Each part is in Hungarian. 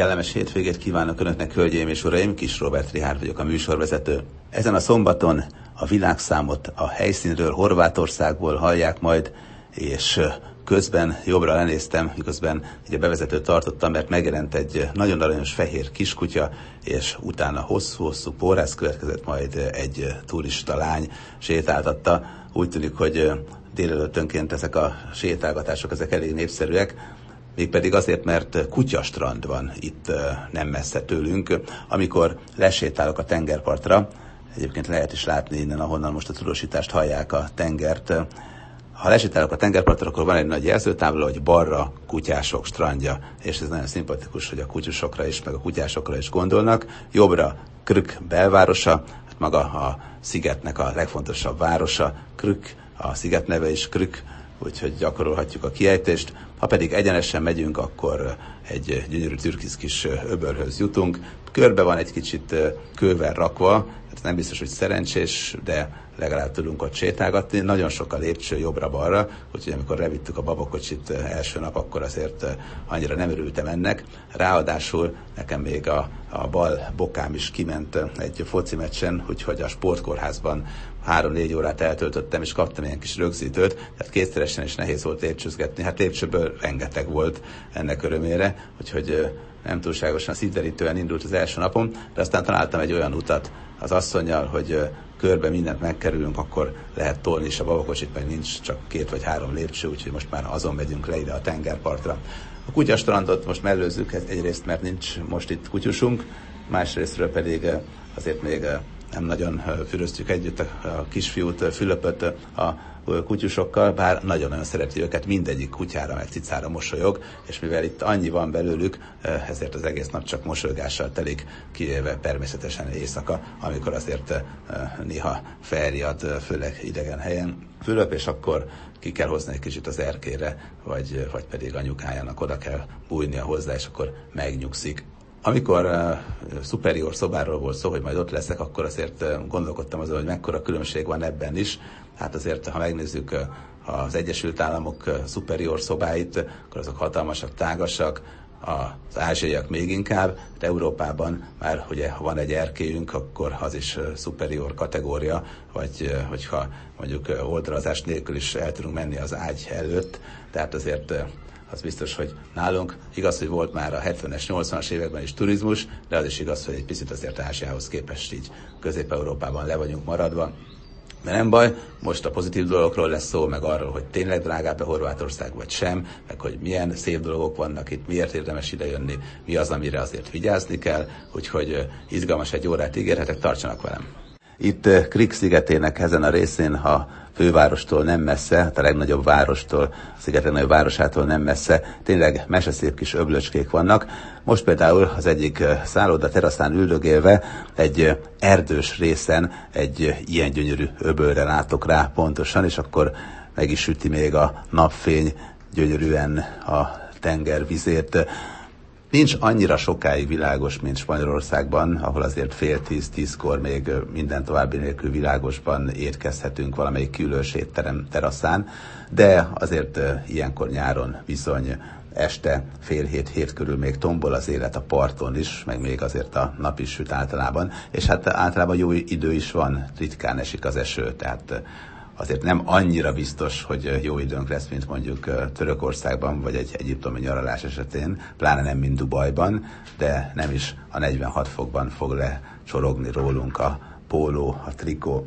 Kellemes hétvégét kívánok Önöknek, hölgyeim és uraim, Kis Róbert Richárd vagyok, a műsorvezető. Ezen a szombaton a világszámot a helyszínről, Horvátországból hallják majd, és közben jobbra lenéztem, miközben ugye bevezetőt tartottam, mert megjelent egy nagyon aranyos fehér kiskutya, és utána hosszú-hosszú pórász következett, majd egy turista lány sétáltatta. Úgy tűnik, hogy délelőttönként ezek a sétálgatások ezek elég népszerűek, mégpedig azért, mert kutyastrand van itt nem messze tőlünk. Amikor lesétálok a tengerpartra, egyébként lehet is látni innen, ahonnan most a tudósítást hallják, a tengert. Ha lesétálok a tengerpartra, akkor van egy nagy jelzőtábla, hogy balra kutyások strandja, és ez nagyon szimpatikus, hogy a kutyusokra is, meg a kutyásokra is gondolnak. Jobbra Krk belvárosa, hát maga a szigetnek a legfontosabb városa, Krk, a sziget neve is Krk, úgyhogy gyakorolhatjuk a kiejtést. Ha pedig egyenesen megyünk, akkor egy gyönyörű türkisz kis öbölhöz jutunk. Körbe van egy kicsit kővel rakva, ez nem biztos, hogy szerencsés, de legalább tudunk ott sétálgatni. Nagyon sok a lépcső jobbra-balra, úgyhogy amikor levittük a babakocsit első nap, akkor azért annyira nem örültem ennek. Ráadásul nekem még a bal bokám is kiment egy foci meccsen, úgyhogy a sportkórházban 3-4 órát eltöltöttem, és kaptam ilyen kis rögzítőt, tehát kétszeresen is nehéz volt lépcsőzgetni. Hát lépcsőből rengeteg volt ennek örömére, úgyhogy nem túlságosan szívderítően indult az első napom, de aztán találtam egy olyan utat az asszonnyal, hogy körbe mindent megkerülünk, akkor lehet tolni is a babakocsit, meg nincs csak 2 vagy 3 lépcső, úgyhogy most már azon megyünk le ide a tengerpartra. A kutyastrandot most mellőzzük, egyrészt mert nincs most itt kutyusunk, másrésztről pedig azért még nem nagyon füröztjük együtt a kisfiút, Fülöpöt a kutyusokkal, bár nagyon-nagyon szereti őket, mindegyik kutyára meg cicára mosolyog, és mivel itt annyi van belőlük, ezért az egész nap csak mosolygással telik, kivéve természetesen éjszaka, amikor azért néha felriad, főleg idegen helyen Fülöp, és akkor ki kell hozni egy kicsit az erkére, vagy pedig anyukájának oda kell bújnia hozzá, és akkor megnyugszik. Amikor Superior szobáról volt szó, hogy majd ott leszek, akkor azért gondolkodtam azon, hogy mekkora különbség van ebben is. Hát azért, ha megnézzük az Egyesült Államok Superior szobáit, akkor azok hatalmasak, tágasak, az ázsiaiak még inkább, de Európában már ugye, ha van egy erkélyünk, akkor az is Superior kategória, vagy hogyha mondjuk oldalazás nélkül is el tudunk menni az ágy előtt, tehát azért az biztos, hogy nálunk igaz, hogy volt már a 70-es, 80-as években is turizmus, de az is igaz, hogy egy picit azért Ázsiához képest így Közép-Európában le vagyunk maradva. De nem baj, most a pozitív dolgokról lesz szó, meg arról, hogy tényleg drágább a Horvátország vagy sem, meg hogy milyen szép dolgok vannak itt, miért érdemes idejönni, mi az, amire azért vigyázni kell, úgyhogy izgalmas egy órát ígérhetek, tartsanak velem. Itt Krk szigetének ezen a részén, a fővárostól nem messze, hát a legnagyobb várostól, a sziget legnagyobb városától nem messze, tényleg meseszép kis öblöcskék vannak. Most például az egyik szálloda teraszán üldögélve egy erdős részen egy ilyen gyönyörű öbölre látok rá pontosan, és akkor meg is süti még a napfény gyönyörűen a tengervizét. Nincs annyira sokáig világos, mint Spanyolországban, ahol azért 9:30-10-kor még minden további nélkül világosban étkezhetünk valamelyik külős étterem teraszán, de azért ilyenkor nyáron bizony este 6:30-7 körül még tombol az élet a parton is, meg még azért a nap is süt általában, és hát általában jó idő is van, ritkán esik az eső, tehát azért nem annyira biztos, hogy jó időnk lesz, mint mondjuk Törökországban, vagy egy egyiptomi nyaralás esetén, pláne nem, mint Dubajban, de nem is a 46 fokban fog lecsorogni rólunk a póló, a trikó.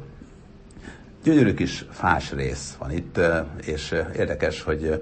Gyönyörű kis fás rész van itt, és érdekes, hogy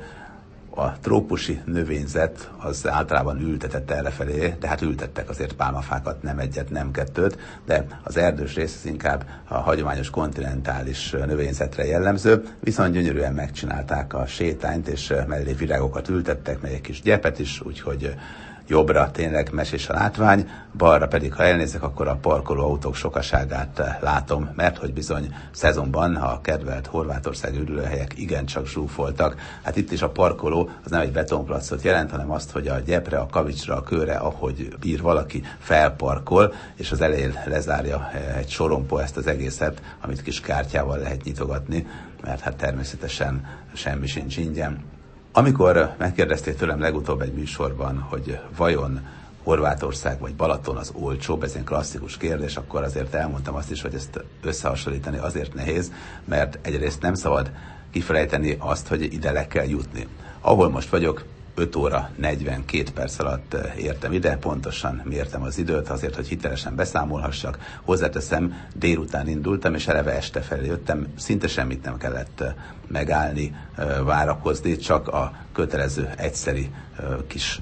a trópusi növényzet az általában ültetett errefelé, de hát ültettek azért pálmafákat, nem egyet, nem kettőt, de az erdős rész az inkább a hagyományos kontinentális növényzetre jellemző, viszont gyönyörűen megcsinálták a sétányt, és mellé virágokat ültettek, meg egy kis gyepet is, úgyhogy jobbra tényleg mesés a látvány, balra pedig, ha elnézek, akkor a parkoló autók sokaságát látom, mert hogy bizony szezonban a kedvelt horvátországi üdülőhelyek igencsak zsúfoltak. Hát itt is a parkoló az nem egy betonplacot jelent, hanem azt, hogy a gyepre, a kavicsra, a kőre, ahogy bír valaki, felparkol, és az elején lezárja egy sorompó ezt az egészet, amit kis kártyával lehet nyitogatni, mert hát természetesen semmi sincs ingyen. Amikor megkérdezték tőlem legutóbb egy műsorban, hogy vajon Horvátország vagy Balaton az olcsóbb, ez egy klasszikus kérdés, akkor azért elmondtam azt is, hogy ezt összehasonlítani azért nehéz, mert egyrészt nem szabad kifelejteni azt, hogy ide le kell jutni. Ahol most vagyok, 5 óra 42 perc alatt értem ide, pontosan mértem az időt azért, hogy hitelesen beszámolhassak. Hozzáteszem, délután indultam, és eleve este felé jöttem, szinte semmit nem kellett megállni, várakozni, csak a kötelező egyszeri kis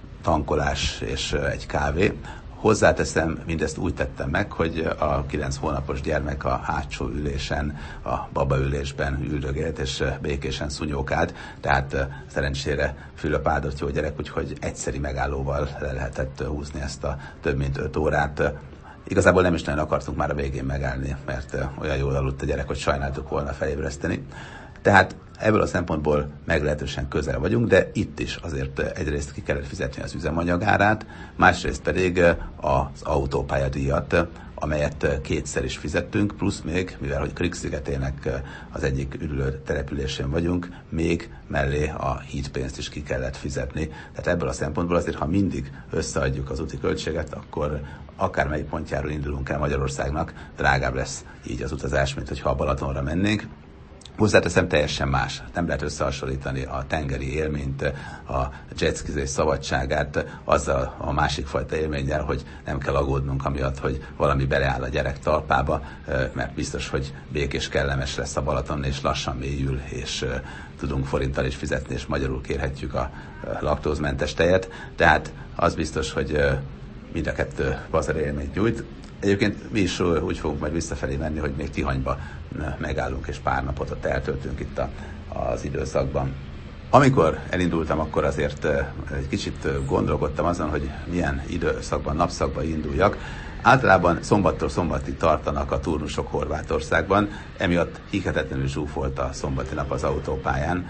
tankolás és egy kávé. Hozzáteszem, mindezt úgy tettem meg, hogy a 9 hónapos gyermek a hátsó ülésen, a babaülésben üldögélt és békésen szunyókált, tehát szerencsére Fülöp áldott jó gyerek, úgyhogy egyszeri megállóval le lehetett húzni ezt a több mint 5 órát. Igazából nem is nagyon akartunk már a végén megállni, mert olyan jól aludt a gyerek, hogy sajnáltuk volna felébreszteni. Tehát ebből a szempontból meglehetősen közel vagyunk, de itt is azért egyrészt ki kellett fizetni az üzemanyagárát, másrészt pedig az autópályadíjat, amelyet kétszer is fizettünk, plusz még, mivel hogy Krk-szigetének az egyik üdülő településén vagyunk, még mellé a hídpénzt is ki kellett fizetni. Tehát ebből a szempontból azért, ha mindig összeadjuk az úti költséget, akkor akármelyik pontjáról indulunk el Magyarországnak, drágább lesz így az utazás, mint hogyha a Balatonra mennénk. Hozzáteszem, teljesen más. Nem lehet összehasonlítani a tengeri élményt, a jetskizés szabadságát azzal a másik fajta élménnyel, hogy nem kell aggódnunk amiatt, hogy valami beleáll a gyerek talpába, mert biztos, hogy békés, kellemes lesz a Balaton, és lassan mélyül, és tudunk forinttal is fizetni, és magyarul kérhetjük a laktózmentes tejet. Tehát az biztos, hogy mind a kettő pazar élményt nyújt. Egyébként mi is úgy fogunk majd visszafelé menni, hogy még Tihanyba megállunk, és pár napot ott eltöltünk itt az időszakban. Amikor elindultam, akkor azért egy kicsit gondolkodtam azon, hogy milyen időszakban, napszakban induljak. Általában szombattól szombatig tartanak a turnusok Horvátországban, emiatt hihetetlenül zsúfolt a szombati nap az autópályán,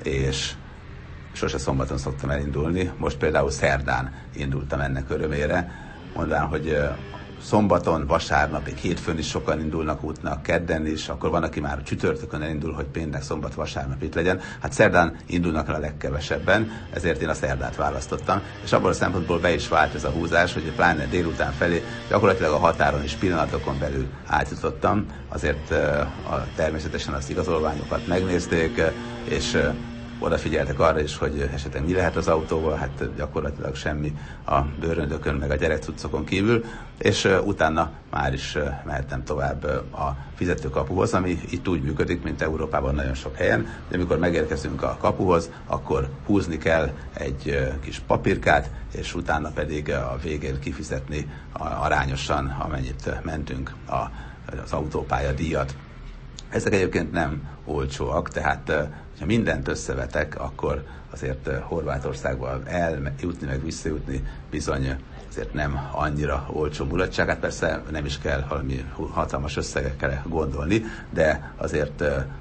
és sose szombaton szoktam elindulni. Most például szerdán indultam ennek örömére, mondván, hogy szombaton, vasárnapig, hétfőn is sokan indulnak útnak, kedden is, akkor van, aki már csütörtökön elindul, hogy péntek, szombat, vasárnap itt legyen. Hát szerdán indulnak el a legkevesebben, ezért én a szerdát választottam, és abból a szempontból be is vált ez a húzás, hogy pláne délután felé gyakorlatilag a határon is pillanatokon belül átjutottam, azért természetesen az igazolványokat megnézték, és odafigyeltek arra is, hogy esetleg mi lehet az autóval, hát gyakorlatilag semmi a bőröndökön, meg a gyerekcuccokon kívül, és utána már is mehettem tovább a fizetőkapuhoz, ami itt úgy működik, mint Európában nagyon sok helyen, de amikor megérkezünk a kapuhoz, akkor húzni kell egy kis papírkát, és utána pedig a végén kifizetni arányosan, amennyit mentünk az autópálya díjat. Ezek egyébként nem olcsóak, tehát ha mindent összevetek, akkor azért Horvátországba eljutni, meg visszajutni bizony azért nem annyira olcsó mulatság. Hát persze nem is kell valami hatalmas összegekre gondolni, de azért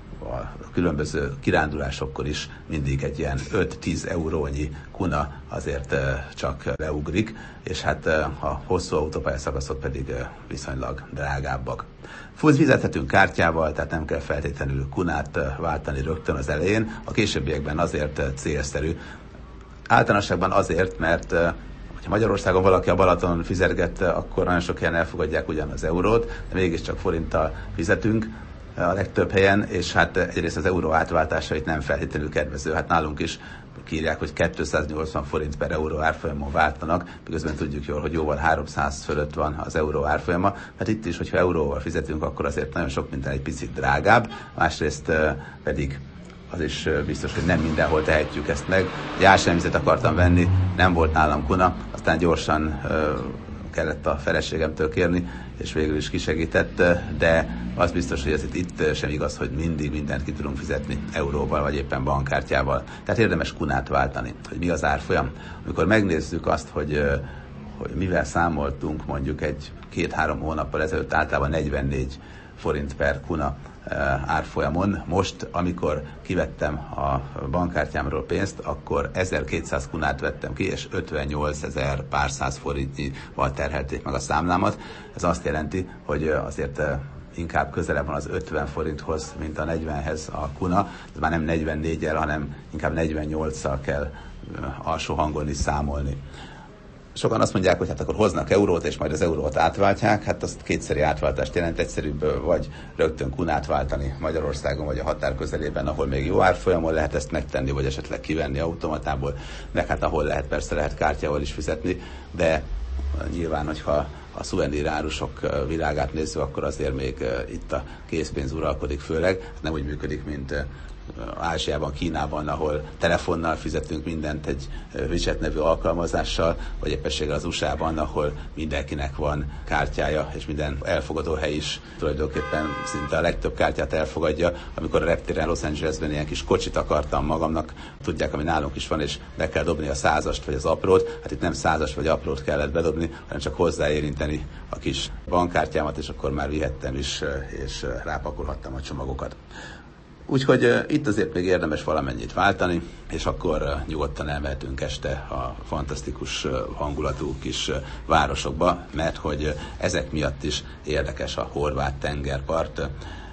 a különböző kirándulásokkor is mindig egy ilyen 5-10 eurónyi kuna azért csak leugrik, és hát a hosszú autópályaszakaszok pedig viszonylag drágábbak. Fizethetünk kártyával, tehát nem kell feltétlenül kunát váltani rögtön az elején, a későbbiekben azért célszerű. Általánosságban azért, mert ha Magyarországon valaki a Balaton fizerget, akkor nagyon sok helyen elfogadják ugyan az eurót, de mégiscsak forinttal fizetünk a legtöbb helyen, és hát egyrészt az euró átváltása itt nem feltétlenül kedvező. Hát nálunk is kiírják, hogy 280 forint per euró árfolyamon váltanak, miközben tudjuk jól, hogy jóval 300 fölött van az euró árfolyama. Hát itt is, hogyha euróval fizetünk, akkor azért nagyon sok minden egy picit drágább, másrészt pedig az is biztos, hogy nem mindenhol tehetjük ezt meg. Egy ásványvizet akartam venni, nem volt nálam kuna, aztán gyorsan kellett a feleségemtől kérni, és végül is kisegített, de az biztos, hogy ez itt sem igaz, hogy mindig mindent ki tudunk fizetni euróval, vagy éppen bankkártyával. Tehát érdemes kunát váltani, hogy mi az árfolyam. Amikor megnézzük azt, hogy mivel számoltunk mondjuk egy 2-3 hónappal ezelőtt, általában 44 forint per kuna árfolyamon. Most, amikor kivettem a bankkártyámról pénzt, akkor 1200 kunát vettem ki, és 58.000 pár száz forintnyival terhelték meg a számlámat. Ez azt jelenti, hogy azért inkább közelebb van az 50 forinthoz, mint a 40-hez a kuna. Ez már nem 44-el, hanem inkább 48-szal kell alsó hangon is számolni. Sokan azt mondják, hogy hát akkor hoznak eurót, és majd az eurót átváltják. Hát azt kétszeri átváltást jelent, egyszerűbb vagy rögtön kunát váltani Magyarországon, vagy a határ közelében, ahol még jó árfolyamon lehet ezt megtenni, vagy esetleg kivenni automatából, meg hát ahol lehet, persze lehet kártyával is fizetni, de nyilván, hogyha a szuvenírárusok világát nézzük, akkor azért még itt a készpénz uralkodik főleg. Nem úgy működik, mint Ázsiában, Kínában, ahol telefonnal fizetünk mindent egy WeChat nevű alkalmazással, vagy éppenséggel az USA-ban, ahol mindenkinek van kártyája, és minden elfogadó hely is tulajdonképpen szinte a legtöbb kártyát elfogadja. Amikor a reptéren Los Angelesben ilyen kis kocsit akartam magamnak, tudják, ami nálunk is van, és be kell dobni a 100-ast vagy az aprót, hát itt nem 100-ast vagy aprót kellett bedobni, hanem csak hozzáérinteni a kis bankkártyámat, és akkor már vihettem is, és rápakolhattam a csomagokat. Úgyhogy itt azért még érdemes valamennyit váltani, és akkor nyugodtan elmehetünk este a fantasztikus hangulatú kis városokba, mert hogy ezek miatt is érdekes a horvát tengerpart.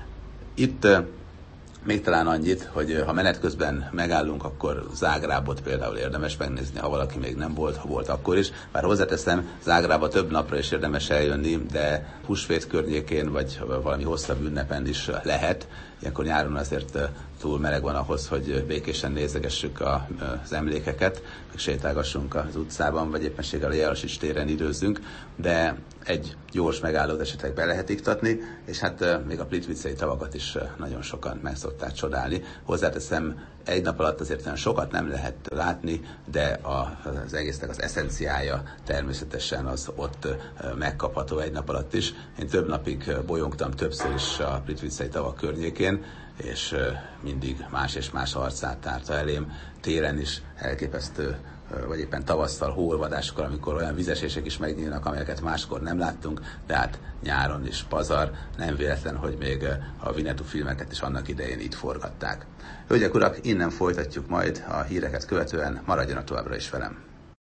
Itt még talán annyit, hogy ha menet közben megállunk, akkor Zágrábot például érdemes megnézni, ha valaki még nem volt, ha volt akkor is. Bár hozzáteszem, Zágrába több napra is érdemes eljönni, de húsvét környékén, vagy valami hosszabb ünnepen is lehet. Ilyenkor nyáron azért túl meleg van ahhoz, hogy békésen nézegessük az emlékeket, meg sétálgassunk az utcában, vagy éppenséggel a Jellasics téren időzzünk, de egy gyors megállót esetleg be lehet iktatni, és hát még a plitvicei tavakat is nagyon sokan meg szokták csodálni. Hozzáteszem, egy nap alatt azért olyan sokat nem lehet látni, de az egésznek az eszenciája természetesen az ott megkapható egy nap alatt is. Én több napig bolyongtam többször is a plitvicei tavak környékén, és mindig más és más arcát tárta elém, télen is elképesztő, vagy éppen tavasszal, hóolvadáskor, amikor olyan vizesések is megnyílnak, amelyeket máskor nem láttunk, de hát nyáron is pazar, nem véletlen, hogy még a Winnetou filmeket is annak idején itt forgatták. Hölgyek, urak, innen folytatjuk majd a híreket követően, maradjanak továbbra is velem.